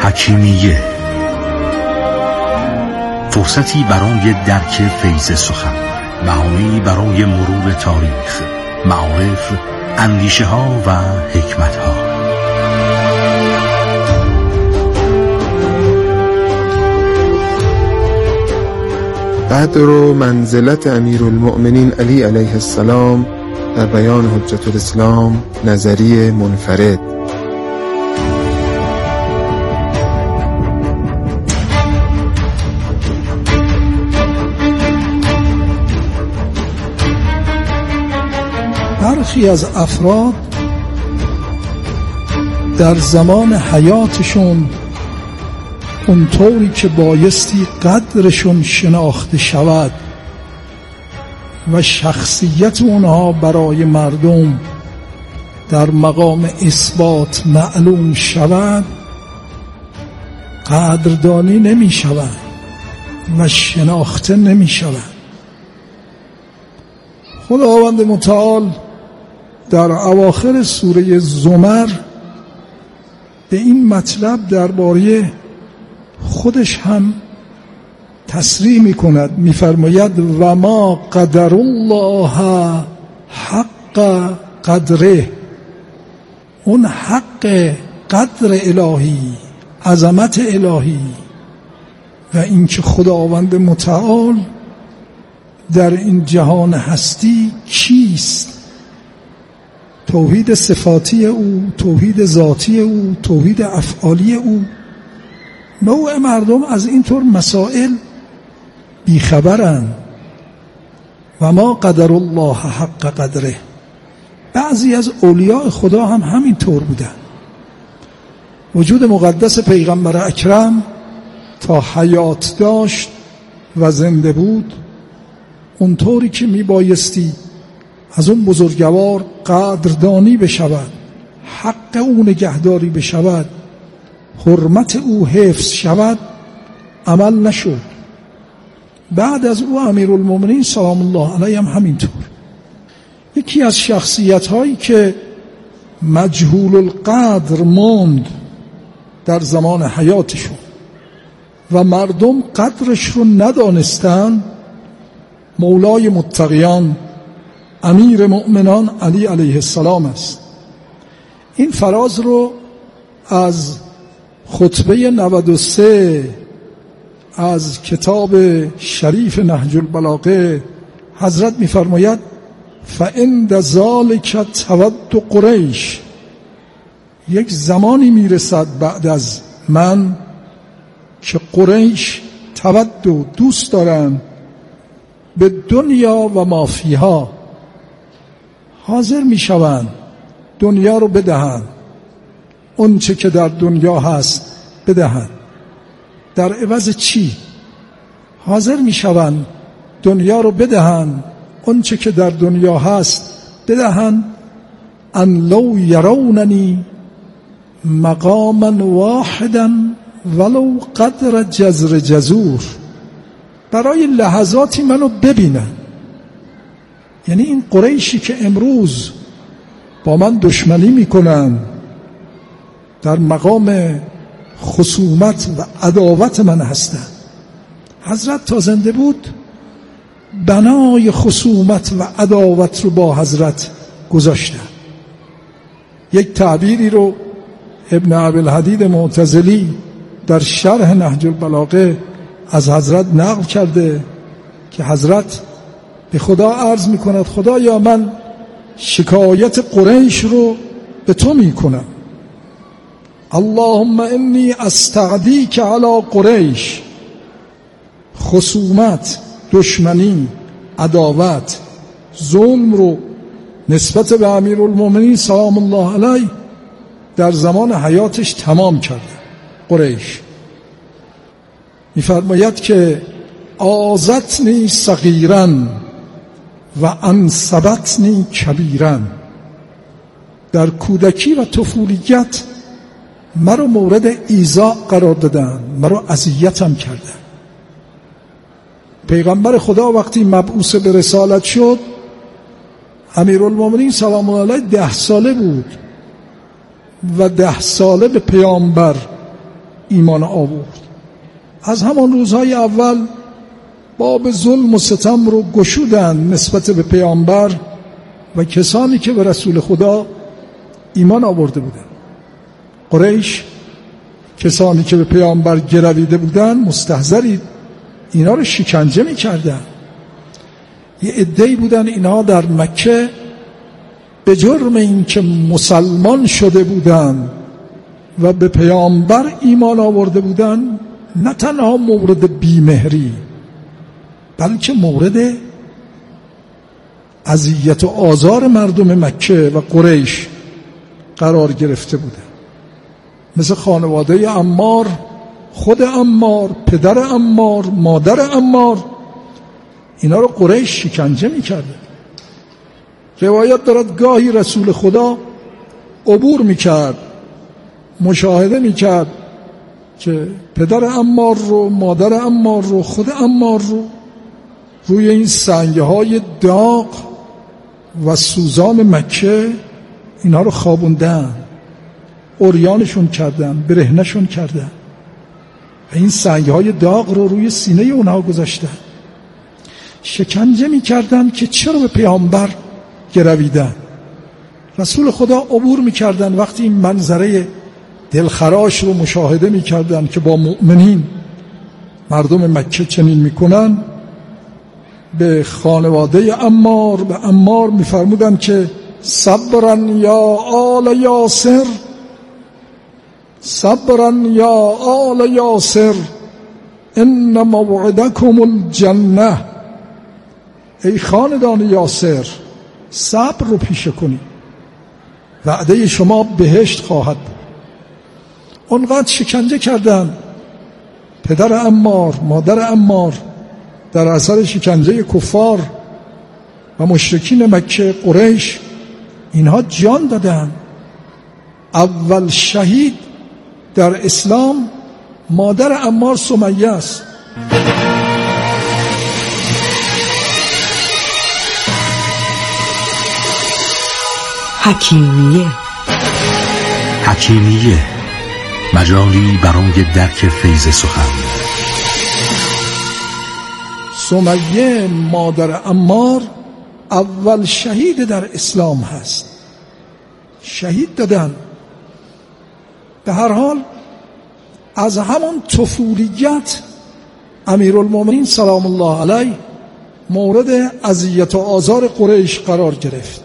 حکیمیه، فرصتی برای درک فیض سخن، بهانه‌ای برای مرور تاریخ، معارف، اندیشه ها و حکمت ها. قدر و منزلت امیرالمؤمنین علی علیه السلام در بیان حجت الاسلام، نظریه منفرد. برخی از افراد در زمان حیاتشون اونطوری که بایستی قدرشون شناخته شود و شخصیت اونها برای مردم در مقام اثبات معلوم شود، قدردانی نمی شود و شناخته نمی شود. خداوند متعال در اواخر سوره زمر به این مطلب درباره خودش هم تصریح می کند، می فرماید و ما قدر الله حق قدره. اون حق قدر الهی، عظمت الهی و اینکه خداوند متعال در این جهان هستی چیست، توحید صفاتی او، توحید ذاتی او، توحید افعالی او. نوع مردم از اینطور مسائل بیخبرن. و ما قدر الله حق قدره. بعضی از اولیاء خدا هم همینطور بودن. وجود مقدس پیغمبر اکرم تا حیات داشت و زنده بود، اونطوری که میبایستی از اون بزرگوار قدردانی بشود، حق او نگهداری بشود، حرمت او حفظ شود، عمل نشد. بعد از او امیرالمؤمنین سلام الله علیه هم همینطور. یکی از شخصیت هایی که مجهول القدر ماند در زمان حیاتشون و مردم قدرش رو ندانستن، مولای متقیان امیر مؤمنان علی علیه السلام است. این فراز رو از خطبه 93 از کتاب شریف نهج البلاغه حضرت می‌فرماید فعند ذلک تود قریش. یک زمانی میرسد بعد از من که قریش تود دوست دارن به دنیا و ما فیها، حاضر میشوند دنیا رو بدهند، اون چه که در دنیا هست بدهند. در عوض چی؟ حاضر میشوند دنیا رو بدهند، اون چه که در دنیا هست بدهند. ان لو یروننی مقاما واحدا ولو قدر جزر جزور. برای لحظاتی منو ببینن. یعنی این قریشی که امروز با من دشمنی میکنن، در مقام خصومت و عداوت من هستن. حضرت تا زنده بود بنای خصومت و عداوت رو با حضرت گذاشتن. یک تعبیری رو ابن ابوالحدید معتزلی در شرح نهج البلاغه از حضرت نقل کرده که حضرت به خدا عرض میکند خدایا من شکایت قریش رو به تو میکنم، اللهم انی استعدیک علی قریش. خصومت، دشمنی، عداوت، ظلم رو نسبت به امیرالمؤمنین سلام الله علیه در زمان حیاتش تمام کرده. قریش می‌فرماید که آزتنی صغیراً و انصبتنی کبیراً. در کودکی و طفولیت مرا مورد ایذا قرار دادن، مرا اذیتم کردن. پیغمبر خدا وقتی مبعوث به رسالت شد، امیرالمؤمنین سلام الله علیه 10 ساله بود و 10 ساله به پیامبر ایمان آورد. از همان روزهای اول باب ظلم و ستم رو گشودند نسبت به پیامبر و کسانی که به رسول خدا ایمان آورده بودند. قریش کسانی که به پیامبر گرویده بودند مستحضرید اینا رو شکنجه می‌کردند. یه عده‌ای بودن اینها در مکه به جرم این که مسلمان شده بودند و به پیامبر ایمان آورده بودند نه تنها مورد بیمهری بلکه مورد اذیت و آزار مردم مکه و قریش قرار گرفته بودند. مثل خانواده عمار، خود عمار، پدر عمار، مادر عمار، اینا رو قریش شکنجه میکرده. روایت دارد گاهی رسول خدا عبور میکرد، مشاهده میکرد که پدر عمار رو، مادر عمار رو، خود عمار رو روی این سنگ‌های داغ و سوزان مکه اینا رو خوابوندن، عریانشون کردن، برهنه‌شون کردن و این سنگ‌های داغ رو روی سینه اونها گذاشتن. شکنجه می‌کردن که چرا به پیامبر گرویدن. رسول خدا عبور می‌کردن، وقتی این منظره دلخراش رو مشاهده می‌کردن که با مؤمنین مردم مکه چنین می‌کنن، به خانواده عمار، به عمار می‌فرمودن که صبرا یا آل یاسر، صبرا یا آل یاسر ان موعدکم الجنه. ای خاندان یاسر صبر رو پیشه کنید، وعده شما بهشت خواهد بود. اونقدر شکنجه کردن پدر عمار، مادر عمار، در اثر شکنجه کفار و مشرکین مکه قریش اینها جان دادن. اول شهید در اسلام مادر عمار سمیه است. حکیمیه، مجالی برای درک فیض سخن. سمیه مادر عمار اول شهید در اسلام هست، شهید دادن. به هر حال از همون طفولیت امیرالمومنین سلام الله علیه مورد اذیت و آزار قریش قرار گرفت.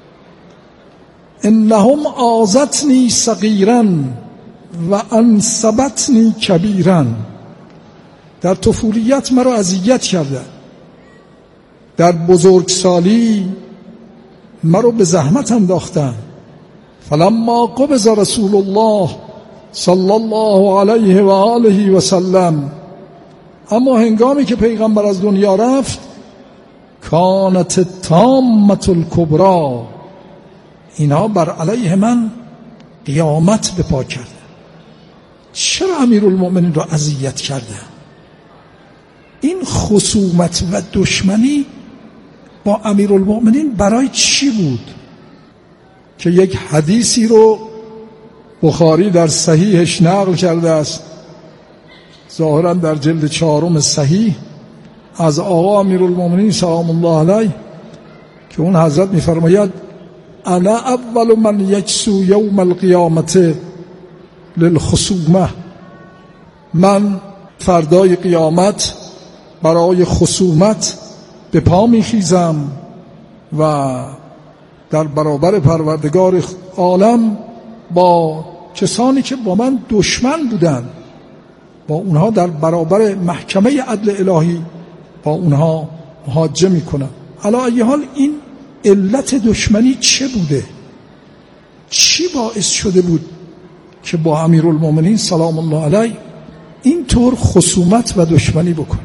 انهم آذتنی صغیرا و انصبتنی کبیرا. در طفولیت مرا اذیت کردند، در بزرگسالی مرا به زحمت انداختند. فلما قبض رسول الله صلی الله علیه و آله و سلم، اما هنگامی که پیغمبر از دنیا رفت، کانت تامة الکبری، اینا بر علیه من قیامت به پا کردن. چرا امیرالمؤمنین را اذیت کردن؟ این خصومت و دشمنی با امیرالمؤمنین برای چی بود؟ که یک حدیثی رو بخاری در صحیحش نقل کرده است، ظاهرا در جلد 4 صحیح، از آقا امیرالمؤمنین سلام الله علیه، که اون حضرت می‌فرماید انا اول من یجسو یوم القیامت للخصومه، من فردای قیامت برای خصومت به پا میخیزم و در برابر پروردگار عالم با کسانی که با من دشمن بودن، با اونها در برابر محکمه عدل الهی با اونها محاجه میکنم. علی ای حال این علت دشمنی چه بوده؟ چی باعث شده بود که با امیرالمومنین سلام الله علیه اینطور خصومت و دشمنی بکن؟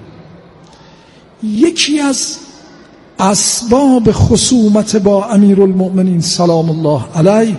یکی از اسباب خصومت با امیرالمؤمنین سلام الله علیه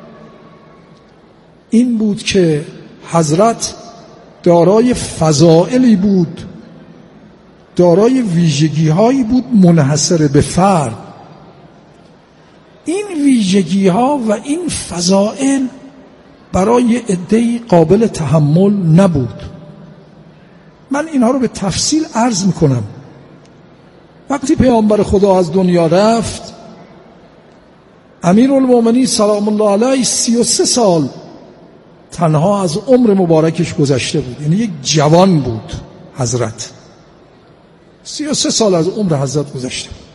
این بود که حضرت دارای فضائلی بود، دارای ویژگی‌هایی بود منحصر به فرد. این ویژگی‌ها و این فضائل برای عده‌ای قابل تحمل نبود. من اینها رو به تفصیل عرض میکنم. وقتی پیامبر خدا از دنیا رفت، امیرالمومنین سلام الله علیه 33 سال تنها از عمر مبارکش گذشته بود. یعنی یک جوان بود حضرت. 33 سال از عمر حضرت گذشته بود.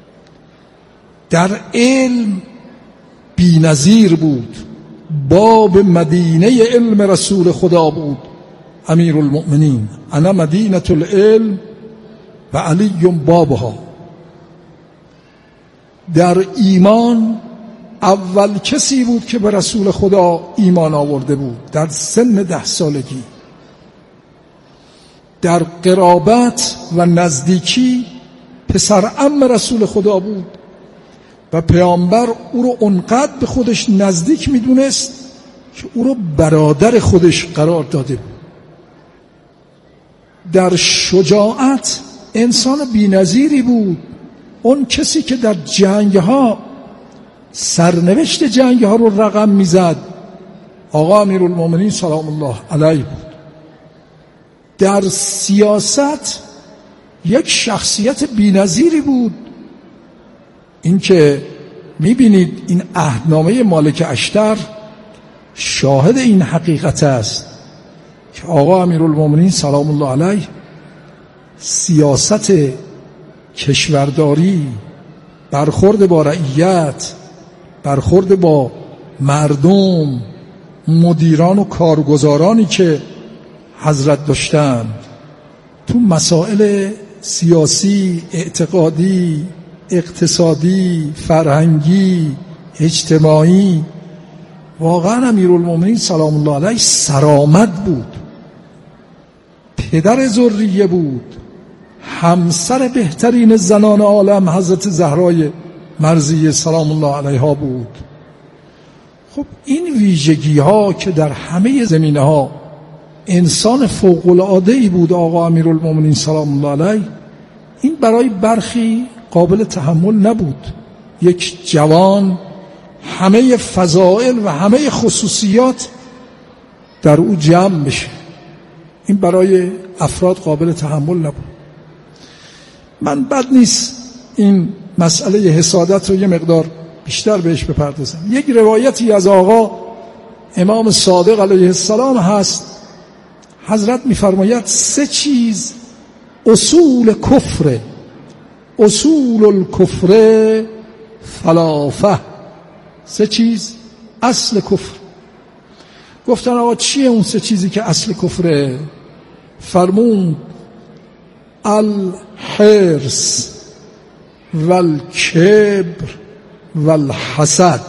در علم بی‌نظیر بود. باب مدینه علم رسول خدا بود امیرالمؤمنین. انا مدینة العلم و علی بابها. در ایمان اول کسی بود که به رسول خدا ایمان آورده بود در سن 10 سالگی. در قرابت و نزدیکی پسر عم رسول خدا بود و پیامبر او رو اونقدر به خودش نزدیک میدونست که او رو برادر خودش قرار داده بود. در شجاعت انسان بی‌نظیری بود. اون کسی که در جنگ‌ها سرنوشت جنگ‌ها رو رقم میزد آقا امیرالمومنین سلام الله علیه بود. در سیاست یک شخصیت بی‌نظیری بود. این که میبینید این عهدنامه مالک اشتر شاهد این حقیقت است که آقا امیرالمومنین سلام الله علیه سیاست کشورداری، برخورد با رعیت، برخورد با مردم، مدیران و کارگزارانی که حضرت داشتن تو مسائل سیاسی، اعتقادی، اقتصادی، فرهنگی، اجتماعی، واقعا امیرالمومنین سلام الله علیه سرآمد بود. پدر ذریه بود. همسر بهترین زنان عالم حضرت زهرای مرضیه سلام الله علیها بود. خب این ویژگی ها که در همه زمینه ها انسان فوق العاده ای بود آقا امیرالمومنین سلام الله علیه، این برای برخی قابل تحمل نبود. یک جوان همه فضائل و همه خصوصیات در او جمع بشه، این برای افراد قابل تحمل نبود. من بد نیست این مسئله حسادت رو یه مقدار بیشتر بهش بپردازم. یک روایتی از آقا امام صادق علیه السلام هست. حضرت می‌فرماید 3 چیز اصول کفر، اصول الکفر ثلاثه. 3 چیز اصل کفر. گفتن آقا چیه اون 3 چیزی که اصل کفره؟ فرمود الحرص والکبر والحسد.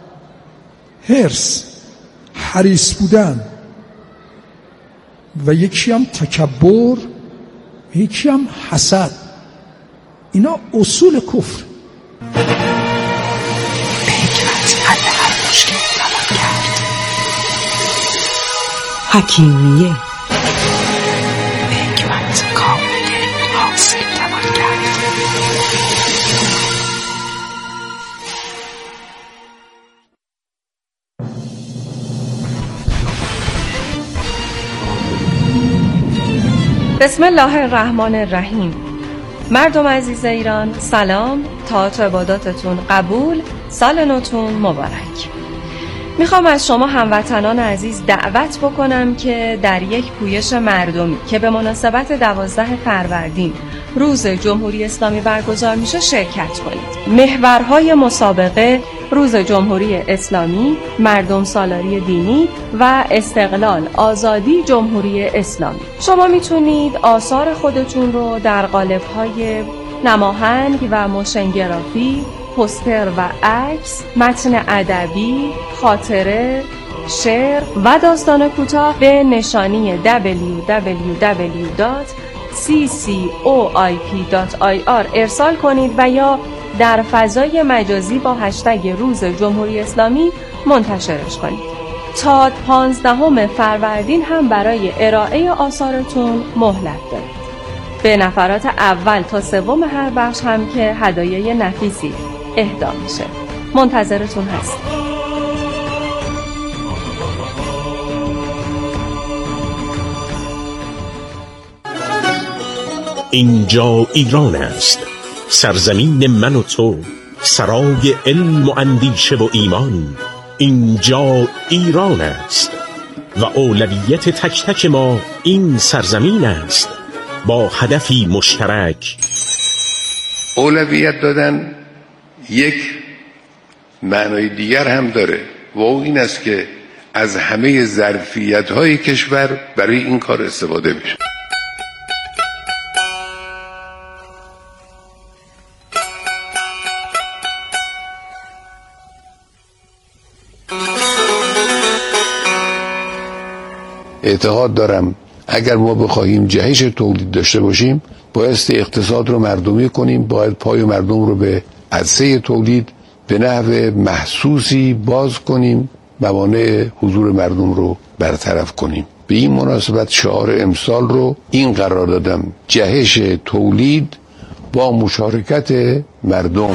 حرص، حریص بودن، و یکی هم تکبر، و یکی هم حسد. اینا اصول کفر. حکیمیه حکمت کامل حاصل توان کرد. بسم الله الرحمن الرحیم. مردم عزیز ایران سلام، طاعت و عباداتتون قبول، سال نوتون مبارک. میخوام از شما هموطنان عزیز دعوت بکنم که در یک پویش مردمی که به مناسبت 12 فروردین روز جمهوری اسلامی برگزار میشه شرکت کنید. محورهای مسابقه روز جمهوری اسلامی، مردم سالاری دینی و استقلال، آزادی، جمهوری اسلامی. شما میتونید آثار خودتون رو در قالب‌های نماهنگ و موشنگرافی، پوستر و عکس، متن ادبی، خاطره، شعر و داستان کوتاه به نشانی www.ccoip.ir ارسال کنید و یا در فضای مجازی با هشتگ روز جمهوری اسلامی منتشرش کنید. تا 15 فروردین هم برای ارائه آثارتون مهلت دارید. به نفرات اول تا 3 هر بخش هم که هدایای نفیسی اهدا میشه. منتظرتون هستم. اینجا ایران است، سرزمین من و تو، سرای علم و اندیشه و ایمان. اینجا ایران است و اولویت تک تک ما این سرزمین است، با هدفی مشترک. اولویت دادن یک معنای دیگر هم داره و این است که از همه ظرفیت‌های کشور برای این کار استفاده بشه. اعتقاد دارم اگر ما بخواهیم جهش تولید داشته باشیم، بایستی اقتصاد رو مردمی کنیم، باید پای مردم رو به عرصه تولید به نحو محسوسی باز کنیم، موانع حضور مردم رو برطرف کنیم. به این مناسبت شعار امسال رو این قرار دادم: جهش تولید با مشارکت مردم.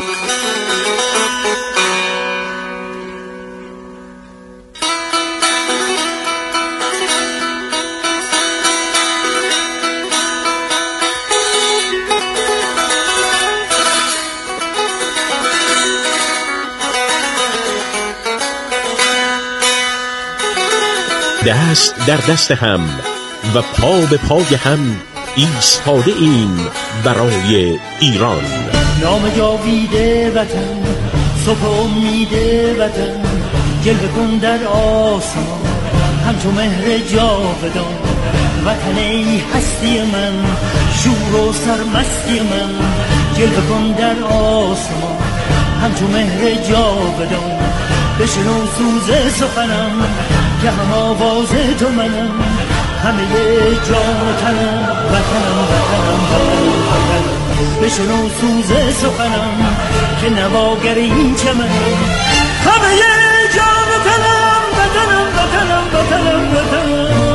دست در دست هم و پا به پای هم ایستاده ایم برای ایران. نام جاویده وطن، صبح امید وطن، جلوه کن در آسمان همچو مهر جاودان. وطن ای هستی من، شور و سرمستی من، جلوه کن در آسمان همچو مهر جاودان. بشنو سوز سخنم که هم آواز تو منم، همه جان و تنم، وطنم وطنم وطنم. بشنو سوز سخنم که نواگر این چمنم، همه جان و تنم، وطنم وطنم وطنم وطنم.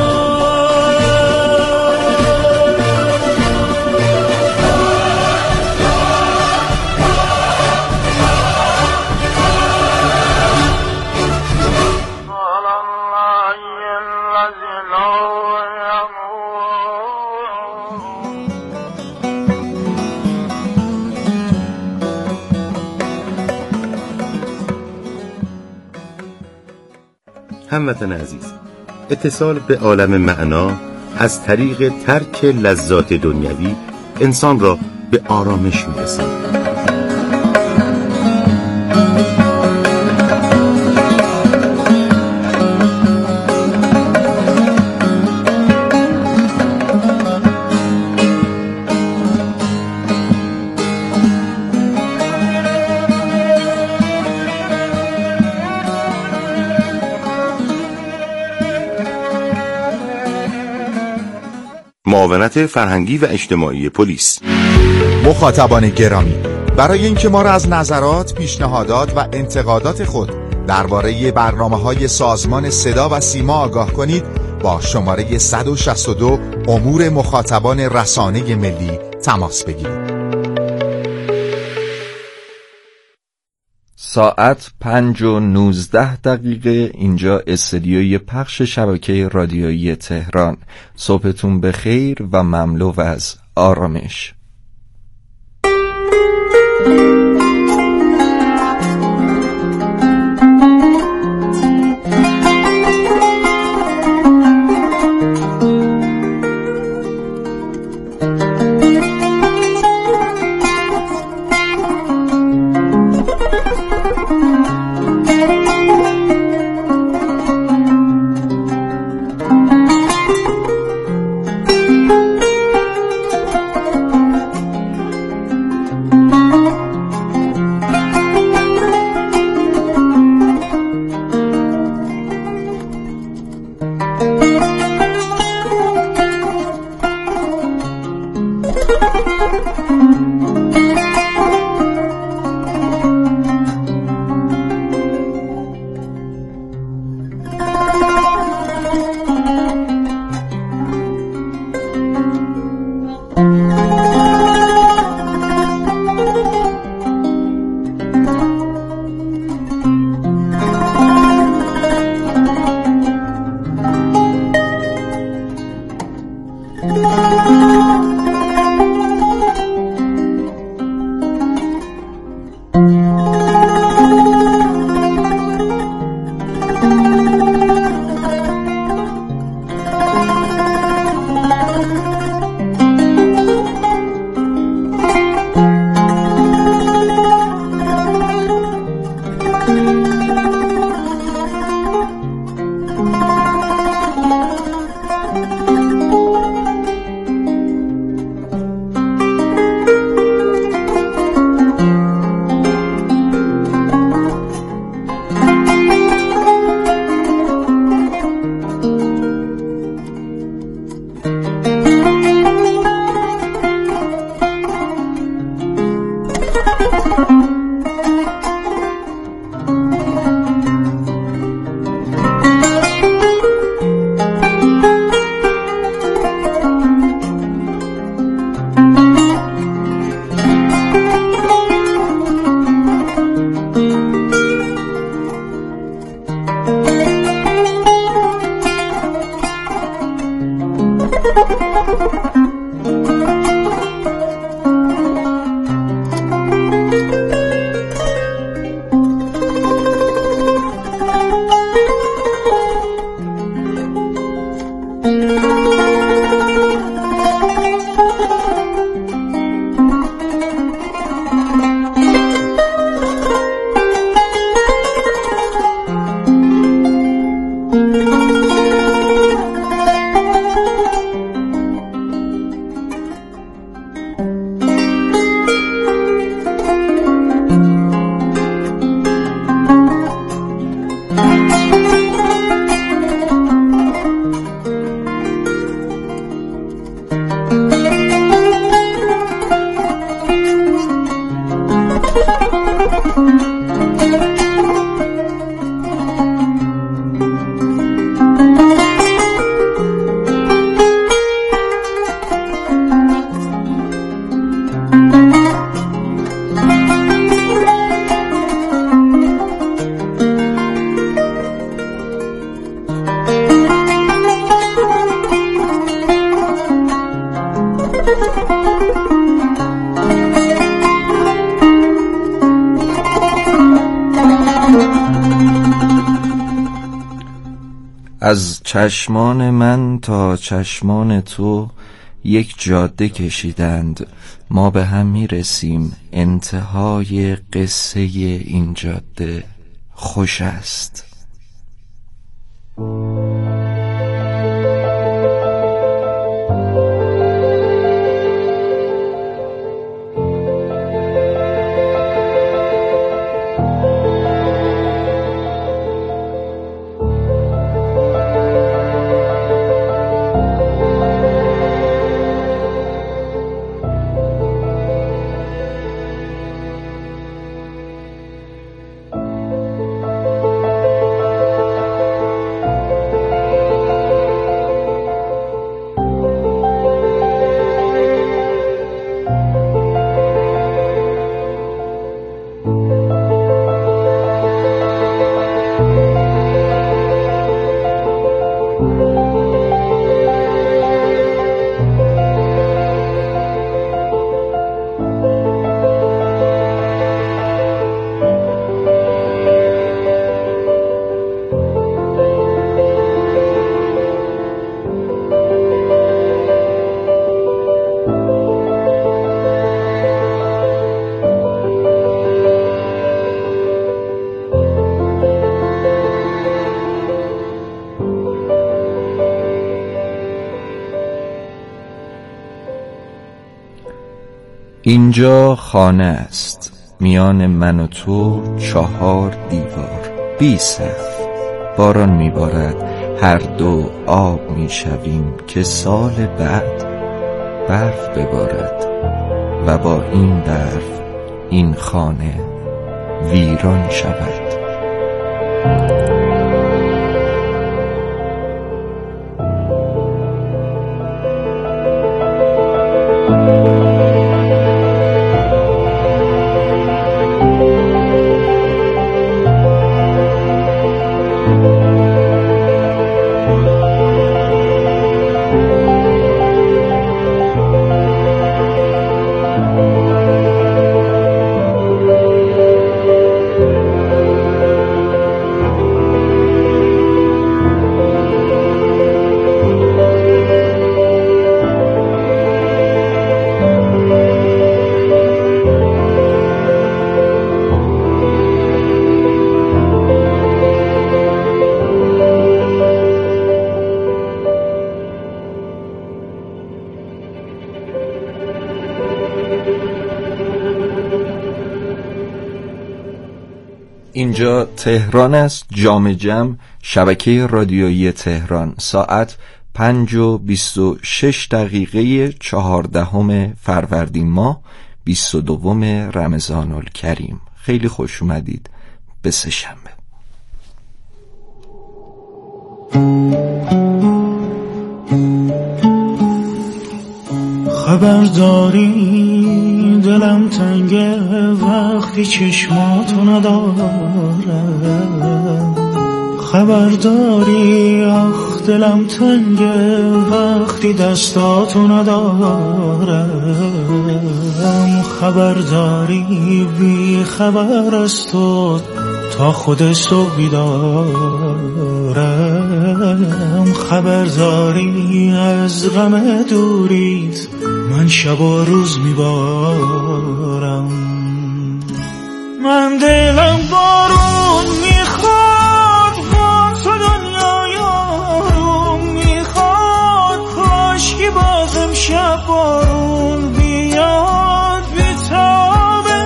هموطن عزیز، اتصال به عالم معنا از طریق ترک لذات دنیوی انسان را به آرامش می‌رساند. معاونت فرهنگی و اجتماعی پلیس. مخاطبان گرامی، برای اینکه ما را از نظرات، پیشنهادات و انتقادات خود درباره برنامه‌های سازمان صدا و سیما آگاه کنید، با شماره 162 امور مخاطبان رسانه ملی تماس بگیرید. ساعت 5:19 اینجا استدیوی پخش شبکه رادیویی تهران. صبحتون بخیر و مملو از آرامش. از چشمان من تا چشمان تو یک جاده کشیدند، ما به هم میرسیم، انتهای قصه این جاده خوش است. اینجا خانه است، میان من و تو 4 دیوار، بی سقف. باران میبارد، هر دو آب میشویم که سال بعد برف ببارد و با این برف این خانه ویران شود. اینجا تهران است، جام جم، شبکه رادیویی تهران. ساعت 5:26 14 فروردین ماه 22 رمضان الکریم. خیلی خوش اومدید به سه‌شنبه. خبرداری دلم تنگه وقتی چشماتو ندارم، خبرداری آخ دلم تنگه وقتی دستاتو ندارم، خبرداری بی خبر از تو تا خود صبح بیدارم، خبرداری از غم دوریت من شب و روز میبارم. من دلم بارون میخواد، با تو دنیای آروم میخواد، کاشکی بازم شب بارون بیاد بیتابه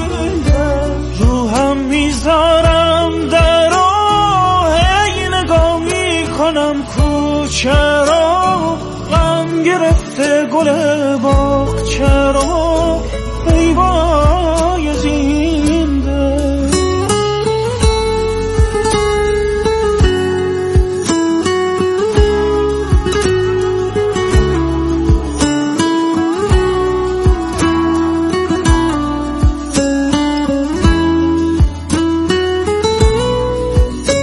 روحم میذارم در راه نگاه میکنم کوچه را، غم گرفته گل باغ چرا ای وای زنده.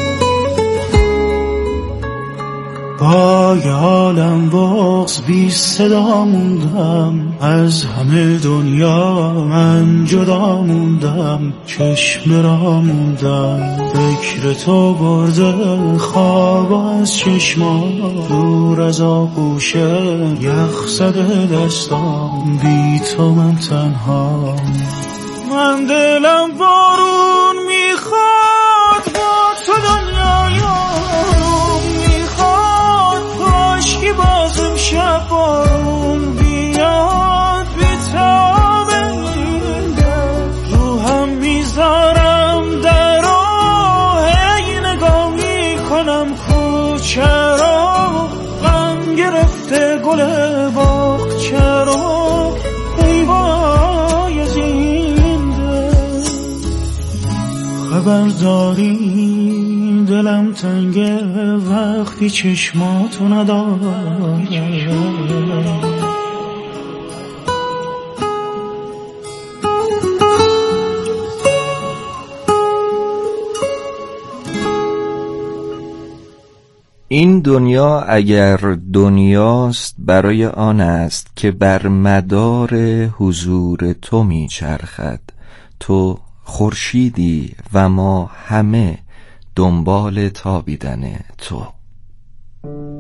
با یالم بغض 20 صدا موندم، از همه دنیا من جدا موندم، چشم را موندم، فکر تو برده خواب از چشمام، دور از آغوش یخ زده دستام، بی تو من تنها. من دلم بارون میخواد، با تو دنیایم میخواد، کاشکی بازم شب بارون بیاد، بیتاب این دل روحم میذارم در راه، هی نگاه میکنم کوچه را، غم گرفته گل باغچه را، ای وای از این دل. خبر داری دلم تنگه وقتی چشماتو ندارم، این دنیا اگر دنیاست برای آن است که بر مدار حضور تو میچرخد، تو خورشیدی و ما همه دنبال تابیدن تو.